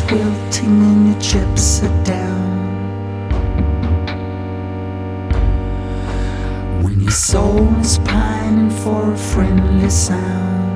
wilting and your chips are down. When your soul is pining for a friendly sound.